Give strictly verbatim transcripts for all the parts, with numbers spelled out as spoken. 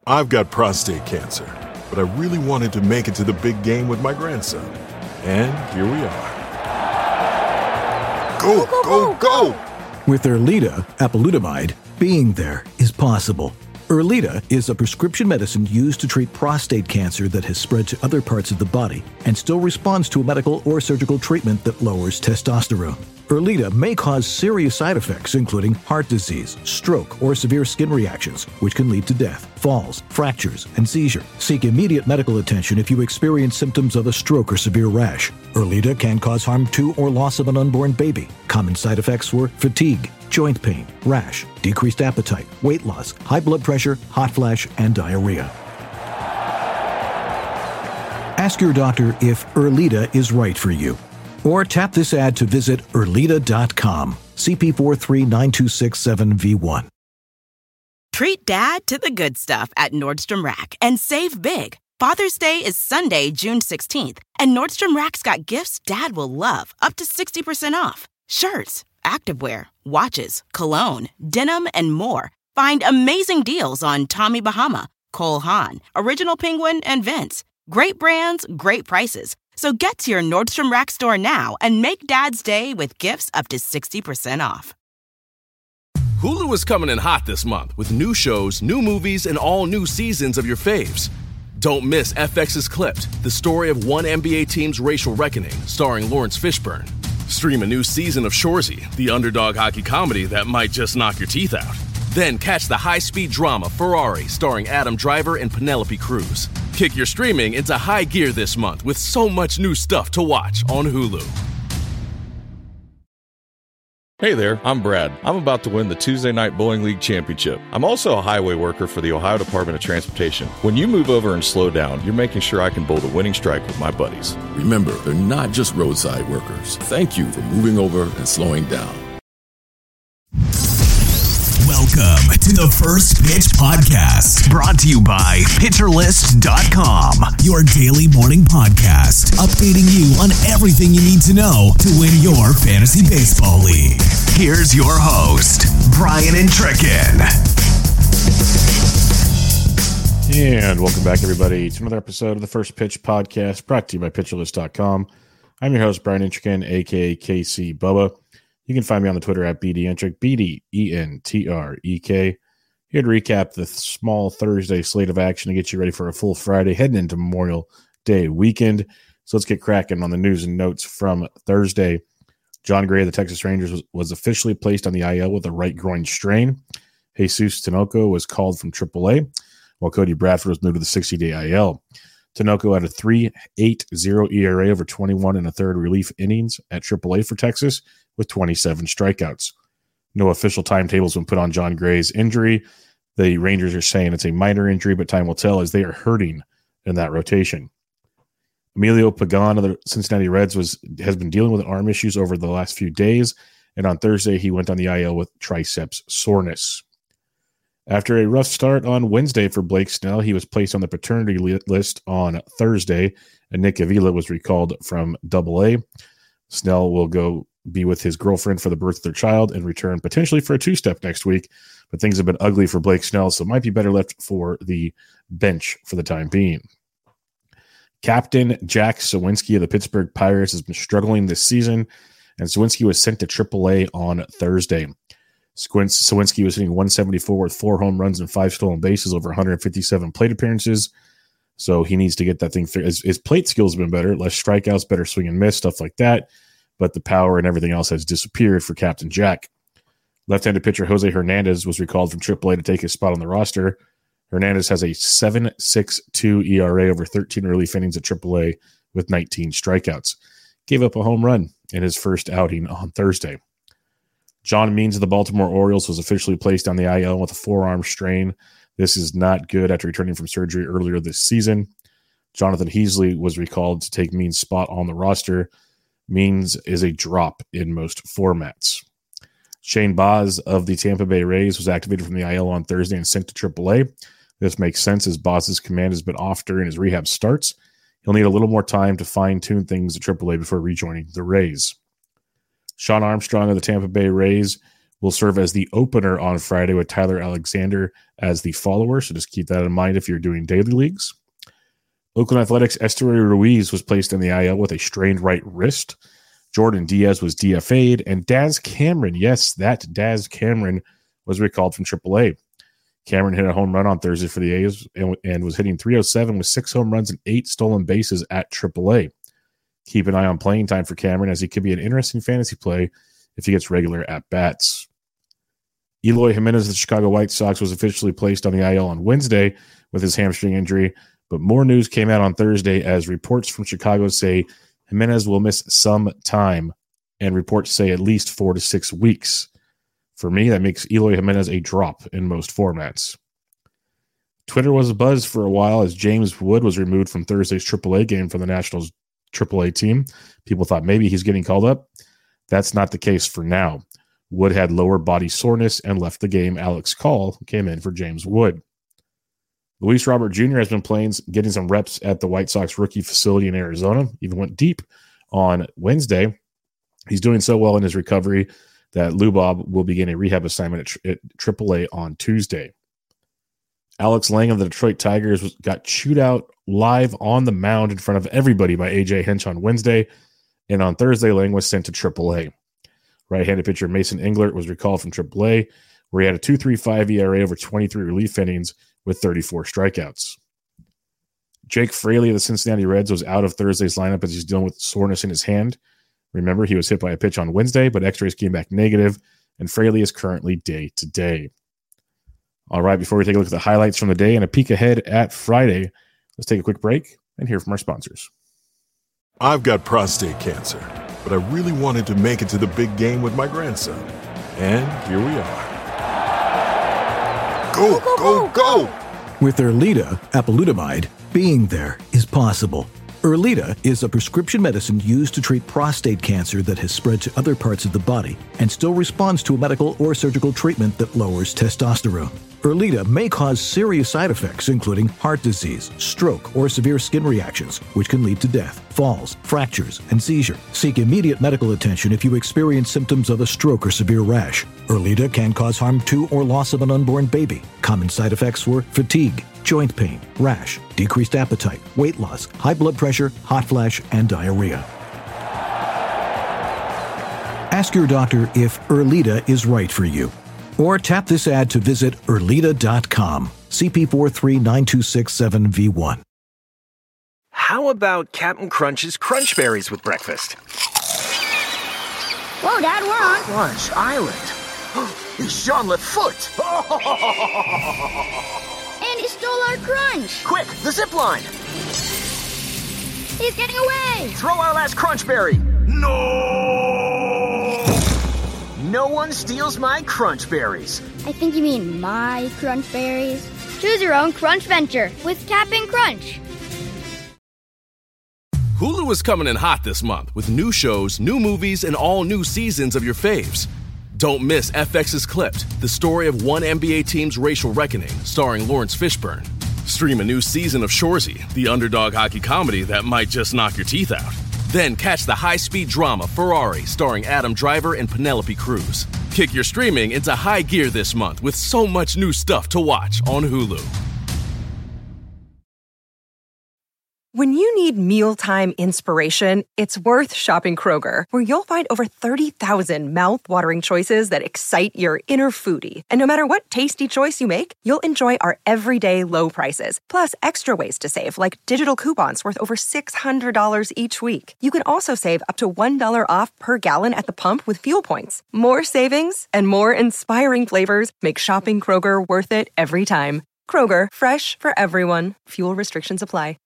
I've got prostate cancer, but I really wanted to make it to the big game with my grandson. And here we are. Go, go, go, go! With Erleada, apalutamide, being there is possible. Erleada is a prescription medicine used to treat prostate cancer that has spread to other parts of the body and still responds to a medical or surgical treatment that lowers testosterone. Erleada may cause serious side effects, including heart disease, stroke, or severe skin reactions, which can lead to death, falls, fractures, and seizure. Seek immediate medical attention if you experience symptoms of a stroke or severe rash. Erleada can cause harm to or loss of an unborn baby. Common side effects were fatigue, joint pain, rash, decreased appetite, weight loss, high blood pressure, hot flash, and diarrhea. Ask your doctor if Erleada is right for you. Or tap this ad to visit Erleada dot com. C P four three nine two six seven V one. Treat Dad to the good stuff at Nordstrom Rack and save big. Father's Day is Sunday, June sixteenth, and Nordstrom Rack's got gifts Dad will love, up to sixty percent off. Shirts, activewear, watches, cologne, denim, and more. Find amazing deals on Tommy Bahama, Cole Haan, Original Penguin, and Vince. Great brands, great prices. So get to your Nordstrom Rack store now and make Dad's day with gifts up to sixty percent off. Hulu is coming in hot this month with new shows, new movies, and all new seasons of your faves. Don't miss F X's Clipped, the story of one N B A team's racial reckoning, starring Lawrence Fishburne. Stream a new season of Shoresy, the underdog hockey comedy that might just knock your teeth out. Then catch the high-speed drama Ferrari, starring Adam Driver and Penelope Cruz. Kick your streaming into high gear this month with so much new stuff to watch on Hulu. Hey there, I'm Brad. I'm about to win the Tuesday Night Bowling League Championship. I'm also a highway worker for the Ohio Department of Transportation. When you move over and slow down, you're making sure I can bowl the winning strike with my buddies. Remember, they're not just roadside workers. Thank you for moving over and slowing down. Welcome to the First Pitch Podcast, brought to you by Pitcher List dot com, your daily morning podcast, updating you on everything you need to know to win your fantasy baseball league. Here's your host, Brian Intrikin. And welcome back, everybody, to another episode of the First Pitch Podcast, brought to you by Pitcher List dot com. I'm your host, Brian Intrikin, a k a. K C Bubba. You can find me on the Twitter at B D Entrick, B D E N T R E K. Here to recap the small Thursday slate of action to get you ready for a full Friday, heading into Memorial Day weekend. So let's get cracking on the news and notes from Thursday. Jon Gray of the Texas Rangers was, was officially placed on the I L with a right groin strain. Jesus Tinoco was called from triple A, while Cody Bradford was moved to the sixty-day I L. Tinoco had a three point eight oh E R A over twenty-one and a third relief innings at triple A for Texas with twenty-seven strikeouts. No official timetables been put on Jon Gray's injury. The Rangers are saying it's a minor injury, but time will tell as they are hurting in that rotation. Emilio Pagan of the Cincinnati Reds was has been dealing with arm issues over the last few days, and on Thursday he went on the I L with triceps soreness. After a rough start on Wednesday for Blake Snell, he was placed on the paternity list on Thursday, and Nick Avila was recalled from double A. Snell will go be with his girlfriend for the birth of their child and return potentially for a two-step next week, but things have been ugly for Blake Snell, so it might be better left for the bench for the time being. Captain Jack Suwinski of the Pittsburgh Pirates has been struggling this season, and Suwinski was sent to triple A on Thursday. Suwinski was hitting one seventy-four with four home runs and five stolen bases over one hundred fifty-seven plate appearances. So he needs to get that thing through. His, his plate skills have been better, less strikeouts, better swing and miss, stuff like that. But the power and everything else has disappeared for Captain Jack. Left-handed pitcher Jose Hernandez was recalled from triple A to take his spot on the roster. Hernandez has a seven point six two E R A over thirteen relief innings at triple A with nineteen strikeouts. Gave up a home run in his first outing on Thursday. John Means of the Baltimore Orioles was officially placed on the I L with a forearm strain. This is not good after returning from surgery earlier this season. Jonathan Heasley was recalled to take Means' spot on the roster. Means is a drop in most formats. Shane Baz of the Tampa Bay Rays was activated from the I L on Thursday and sent to triple A. This makes sense as Baz's command has been off during his rehab starts. He'll need a little more time to fine-tune things at triple A before rejoining the Rays. Sean Armstrong of the Tampa Bay Rays will serve as the opener on Friday with Tyler Alexander as the follower. So just keep that in mind if you're doing daily leagues. Oakland Athletics' Esteury Ruiz was placed in the I L with a strained right wrist. Jordan Diaz was D F A'd, and Daz Cameron, yes, that Daz Cameron was recalled from triple A. Cameron hit a home run on Thursday for the A's and, and was hitting three oh seven with six home runs and eight stolen bases at triple A. Keep an eye on playing time for Cameron, as he could be an interesting fantasy play if he gets regular at-bats. Eloy Jimenez of the Chicago White Sox was officially placed on the I L on Wednesday with his hamstring injury, but more news came out on Thursday as reports from Chicago say Jimenez will miss some time, and reports say at least four to six weeks. For me, that makes Eloy Jimenez a drop in most formats. Twitter was abuzz for a while as James Wood was removed from Thursday's triple A game for the Nationals triple A team. People thought maybe he's getting called up. That's not the case for now. Wood had lower body soreness and left the game. Alex Call came in for James Wood. Luis Robert Junior has been playing, getting some reps at the White Sox rookie facility in Arizona. Even went deep on Wednesday. He's doing so well in his recovery that Lubob will begin a rehab assignment at, at triple A on Tuesday. Alex Lang of the Detroit Tigers was, got chewed out live on the mound in front of everybody by A J Hinch on Wednesday, and on Thursday, Lang was sent to triple A. Right-handed pitcher Mason Englert was recalled from triple A, where he had a two point three five E R A over twenty-three relief innings with thirty-four strikeouts. Jake Fraley of the Cincinnati Reds was out of Thursday's lineup as he's dealing with soreness in his hand. Remember, he was hit by a pitch on Wednesday, but x-rays came back negative, and Fraley is currently day-to-day. All right, before we take a look at the highlights from the day and a peek ahead at Friday, let's take a quick break and hear from our sponsors. I've got prostate cancer, but I really wanted to make it to the big game with my grandson. And here we are. Go, go, go! With Erleada, apalutamide, being there is possible. Erleada is a prescription medicine used to treat prostate cancer that has spread to other parts of the body and still responds to a medical or surgical treatment that lowers testosterone. Erleada may cause serious side effects, including heart disease, stroke, or severe skin reactions, which can lead to death, falls, fractures, and seizure. Seek immediate medical attention if you experience symptoms of a stroke or severe rash. Erleada can cause harm to or loss of an unborn baby. Common side effects were fatigue, joint pain, rash, decreased appetite, weight loss, high blood pressure, hot flash, and diarrhea. Ask your doctor if Erleada is right for you. Or tap this ad to visit Erleada dot com. C P four three nine two six seven V one. How about Captain Crunch's Crunch Berries with breakfast? Whoa, Dad, we're on Crunch Island. It's Jean Lafoote. And he stole our crunch. Quick, the zip line. He's getting away. Throw our last Crunch Berry. No! No one steals my Crunch Berries. I think you mean my Crunch Berries. Choose your own Crunch venture with Cap'n Crunch. Hulu is coming in hot this month with new shows, new movies, and all new seasons of your faves. Don't miss F X's Clipped, the story of one N B A team's racial reckoning, starring Lawrence Fishburne. Stream a new season of Shoresy, the underdog hockey comedy that might just knock your teeth out. Then catch the high-speed drama Ferrari, starring Adam Driver and Penelope Cruz. Kick your streaming into high gear this month with so much new stuff to watch on Hulu. When you need mealtime inspiration, it's worth shopping Kroger, where you'll find over thirty thousand mouth-watering choices that excite your inner foodie. And no matter what tasty choice you make, you'll enjoy our everyday low prices, plus extra ways to save, like digital coupons worth over six hundred dollars each week. You can also save up to one dollar off per gallon at the pump with fuel points. More savings and more inspiring flavors make shopping Kroger worth it every time. Kroger, fresh for everyone. Fuel restrictions apply.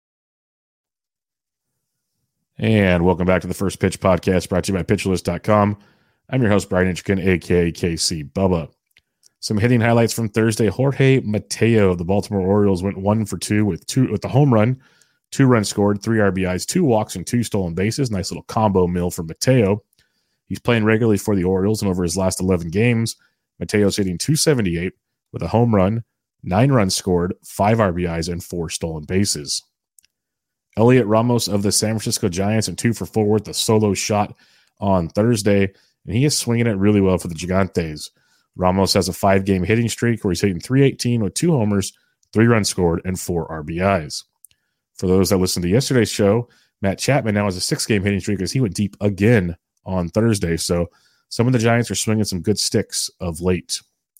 And welcome back to the First Pitch Podcast, brought to you by Pitcher List dot com. I'm your host, Brian Inchikin, a k a. K C Bubba. Some hitting highlights from Thursday. Jorge Mateo of the Baltimore Orioles went one for two with two with the home run, two runs scored, three R B Is, two walks, and two stolen bases. Nice little combo mill for Mateo. He's playing regularly for the Orioles, and over his last eleven games, Mateo's hitting two seventy-eight with a home run, nine runs scored, five R B Is, and four stolen bases. Elliot Ramos of the San Francisco Giants and two for four with a solo shot on Thursday and he is swinging it really well for the Gigantes. Ramos has a five-game hitting streak where he's hitting three eighteen with two homers, three runs scored, and four R B Is. For those that listened to yesterday's show, Matt Chapman now has a six-game hitting streak because he went deep again on Thursday. So some of the Giants are swinging some good sticks of late.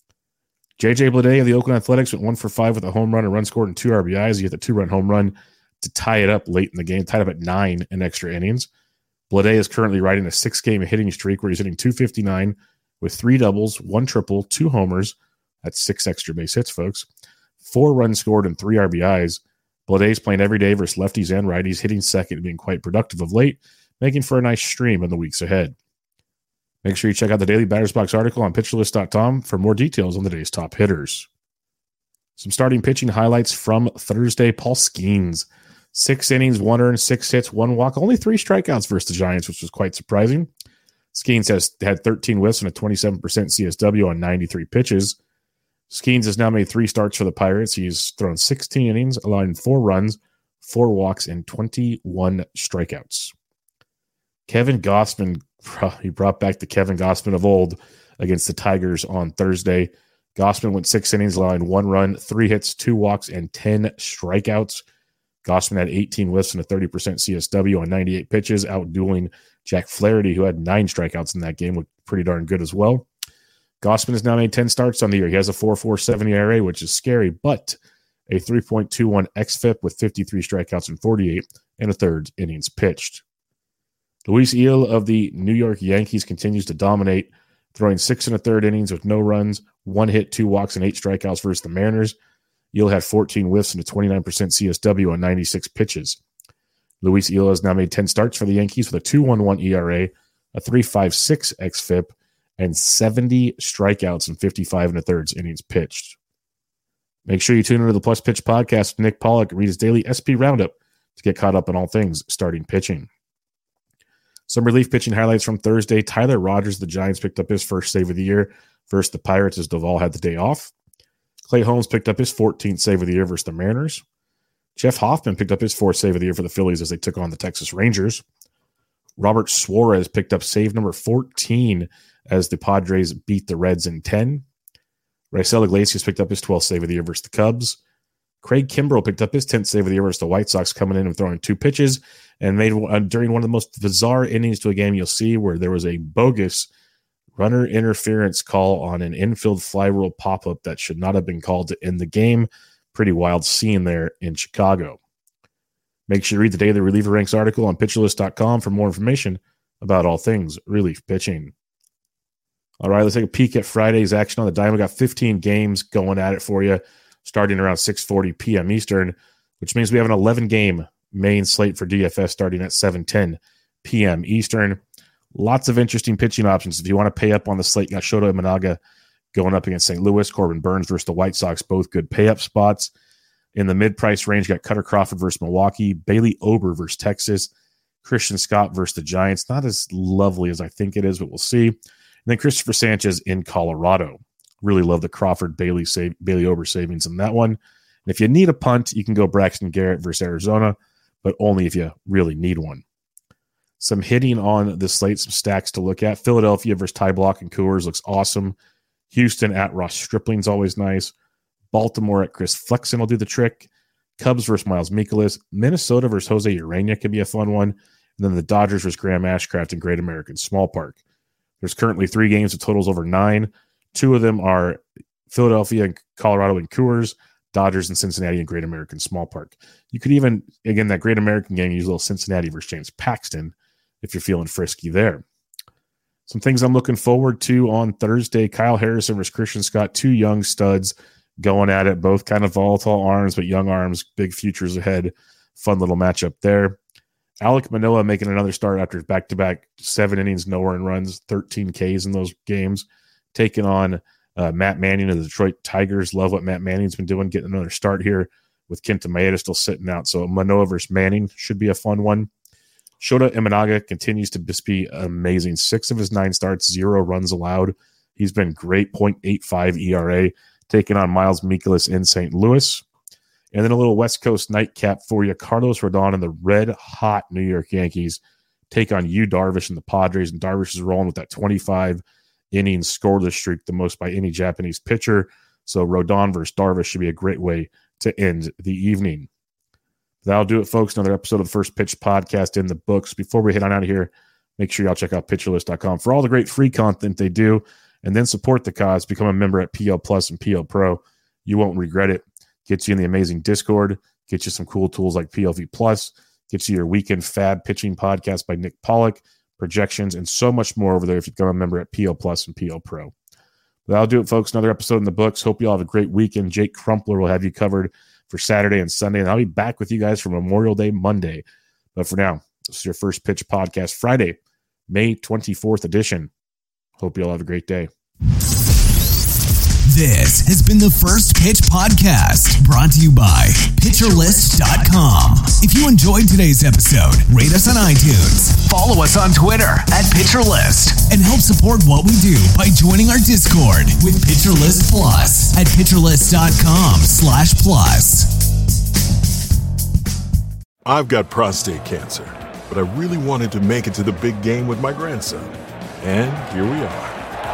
J J Bleday of the Oakland Athletics went one for five with a home run, a run scored, and two R B Is. He hit the two-run home run to tie it up late in the game, tied up at nine in extra innings. Bleday is currently riding a six-game hitting streak where he's hitting two fifty-nine with three doubles, one triple, two homers. That's six extra base hits, folks. Four runs scored and three R B Is. Bleday's playing every day versus lefties and righties, hitting second and being quite productive of late, making for a nice stream in the weeks ahead. Make sure you check out the Daily Batters Box article on pitcher list dot com for more details on the day's top hitters. Some starting pitching highlights from Thursday. Paul Skeens, six innings, one earned, six hits, one walk, only three strikeouts versus the Giants, which was quite surprising. Skeens has had thirteen whiffs and a twenty-seven percent C S W on ninety-three pitches. Skeens has now made three starts for the Pirates. He's thrown sixteen innings, allowing four runs, four walks, and twenty-one strikeouts. Kevin Gausman, he brought back the Kevin Gausman of old against the Tigers on Thursday. Gausman went six innings, allowing one run, three hits, two walks, and ten strikeouts. Gausman had eighteen whiffs and a thirty percent C S W on ninety-eight pitches, outdueling Jack Flaherty, who had nine strikeouts in that game, looked pretty darn good as well. Gausman has now made ten starts on the year. He has a four point four seven E R A, which is scary, but a three point two one xFIP with fifty-three strikeouts and forty-eight and a third innings pitched. Luis Eel of the New York Yankees continues to dominate, throwing six and a third innings with no runs, one hit, two walks, and eight strikeouts versus the Mariners. Eel had fourteen whiffs and a twenty-nine percent C S W on ninety-six pitches. Luis Eel has now made ten starts for the Yankees with a two point one one E R A, a three point five six xFIP, and seventy strikeouts and fifty-five and a third innings pitched. Make sure you tune into the Plus Pitch podcast with Nick Pollock. Read his daily S P Roundup to get caught up on all things starting pitching. Some relief pitching highlights from Thursday. Tyler Rogers, the Giants, picked up his first save of the year versus the Pirates as Duvall had the day off. Clay Holmes picked up his fourteenth save of the year versus the Mariners. Jeff Hoffman picked up his fourth save of the year for the Phillies as they took on the Texas Rangers. Robert Suarez picked up save number fourteen as the Padres beat the Reds in ten. Raisel Iglesias picked up his twelfth save of the year versus the Cubs. Craig Kimbrell picked up his tenth save of the year versus the White Sox, coming in and throwing two pitches, and made uh, during one of the most bizarre innings to a game you'll see, where there was a bogus runner interference call on an infield fly rule pop-up that should not have been called to end the game. Pretty wild scene there in Chicago. Make sure you read the Daily Reliever Ranks article on pitcher list dot com for more information about all things relief pitching. All right, let's take a peek at Friday's action on the Diamond. We got fifteen games going at it for you, starting around six forty p.m. Eastern, which means we have an eleven-game main slate for D F S starting at seven ten p.m. Eastern. Lots of interesting pitching options. If you want to pay up on the slate, you got Shota Imanaga going up against Saint Louis, Corbin Burns versus the White Sox, both good pay-up spots. In the mid-price range, you got Cutter Crawford versus Milwaukee, Bailey Ober versus Texas, Christian Scott versus the Giants. Not as lovely as I think it is, but we'll see. And then Christopher Sanchez in Colorado. Really love the Crawford Bailey save, Bailey Ober savings in that one. And if you need a punt, you can go Braxton Garrett versus Arizona, but only if you really need one. Some hitting on the slate, some stacks to look at. Philadelphia versus Ty Block and Coors looks awesome. Houston at Ross Stripling's always nice. Baltimore at Chris Flexen will do the trick. Cubs versus Miles Mikolas. Minnesota versus Jose Urena could be a fun one. And then the Dodgers versus Graham Ashcraft in Great American Small Park. There's currently three games with totals over nine. Two of them are Philadelphia and Colorado and Coors, Dodgers and Cincinnati and Great American Small Park. You could even, again, that Great American game, use a little Cincinnati versus James Paxton if you're feeling frisky there. Some things I'm looking forward to on Thursday. Kyle Harrison versus Christian Scott, two young studs going at it, both kind of volatile arms, but young arms, big futures ahead. Fun little matchup there. Alek Manoah making another start after back-to-back seven innings, no earned runs, thirteen Ks in those games, taking on uh, Matt Manning of the Detroit Tigers. Love what Matt Manning's been doing, getting another start here with Kenta Maeda still sitting out. So Manoah versus Manning should be a fun one. Shota Imanaga continues to just be amazing. Six of his nine starts, zero runs allowed. He's been great, point eight five E R A, taking on Miles Mikolas in Saint Louis. And then a little West Coast nightcap for you. Carlos Rodon and the red-hot New York Yankees take on Yu Darvish and the Padres, and Darvish is rolling with that twenty-five innings scoreless streak, the most by any Japanese pitcher. So Rodon versus Darvish should be a great way to end the evening. That'll do it, folks. Another episode of the First Pitch Podcast in the books. Before we head on out of here, make sure y'all check out pitcher list dot com for all the great free content they do, and then support the cause. Become a member at P L Plus and P L Pro. You won't regret it. Gets you in the amazing Discord, gets you some cool tools like P L V Plus, gets you your weekend fab pitching podcast by Nick Pollock, projections, and so much more over there if you become a member at P L Plus and P L Pro. But that'll do it, folks. Another episode in the books. Hope you all have a great weekend. Jake Crumpler will have you covered for Saturday and Sunday, and I'll be back with you guys for Memorial Day Monday. But for now, this is your First Pitch Podcast, Friday, May twenty-fourth edition. Hope you all have a great day. This has been the First Pitch Podcast, brought to you by Pitcher List dot com. If you enjoyed today's episode, rate us on iTunes, follow us on Twitter at PitcherList, and help support what we do by joining our Discord with PitcherList Plus at Pitcher List dot com slash plus. I've got prostate cancer, but I really wanted to make it to the big game with my grandson. And here we are.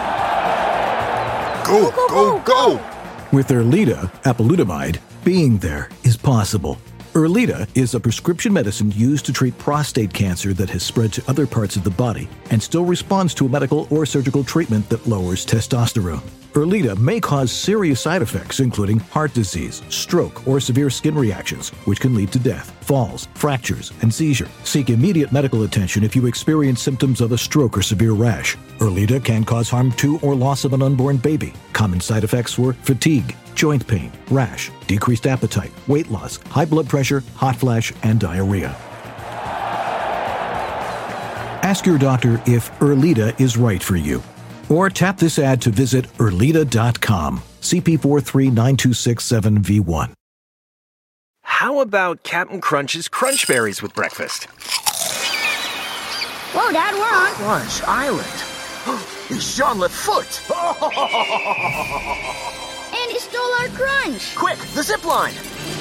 Go, go, go! With Erleada, apalutamide, being there is possible. Erleada is a prescription medicine used to treat prostate cancer that has spread to other parts of the body and still responds to a medical or surgical treatment that lowers testosterone. Erleada may cause serious side effects, including heart disease, stroke, or severe skin reactions, which can lead to death, falls, fractures, and seizure. Seek immediate medical attention if you experience symptoms of a stroke or severe rash. Erleada can cause harm to or loss of an unborn baby. Common side effects were fatigue, joint pain, rash, decreased appetite, weight loss, high blood pressure, hot flash, and diarrhea. Ask your doctor if Erleada is right for you. Or tap this ad to visit Erleada dot com. C P four three nine two six seven V one. How about Captain Crunch's Crunch Berries with breakfast? Whoa, Dad, we're on Crunch Island. He's Jean-Luc Foot. And he stole our crunch. Quick, the zip line.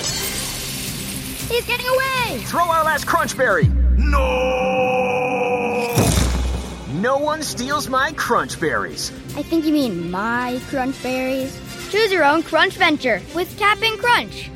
He's getting away. Throw our last Crunch Berry. No! No one steals my Crunch Berries. I think you mean my Crunch Berries. Choose your own Crunch venture with Cap'n Crunch.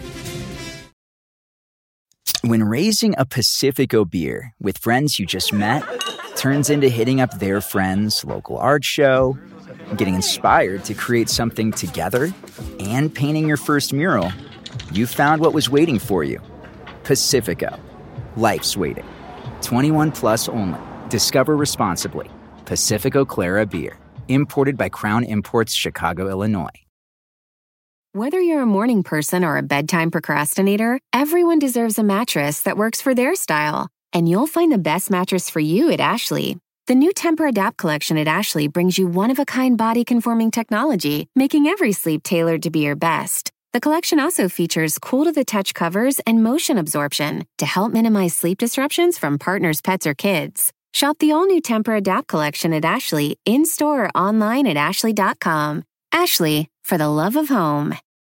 When raising a Pacifico beer with friends you just met turns into hitting up their friend's local art show, getting inspired to create something together, and painting your first mural, you found what was waiting for you. Pacifico. Life's waiting. twenty-one plus only. Discover responsibly. Pacifico Clara Beer. Imported by Crown Imports, Chicago, Illinois. Whether you're a morning person or a bedtime procrastinator, everyone deserves a mattress that works for their style. And you'll find the best mattress for you at Ashley. The new Tempur-Adapt collection at Ashley brings you one-of-a-kind body-conforming technology, making every sleep tailored to be your best. The collection also features cool-to-the-touch covers and motion absorption to help minimize sleep disruptions from partners, pets, or kids. Shop the all-new Tempur-Adapt collection at Ashley, in-store or online at Ashley dot com. Ashley, for the love of home.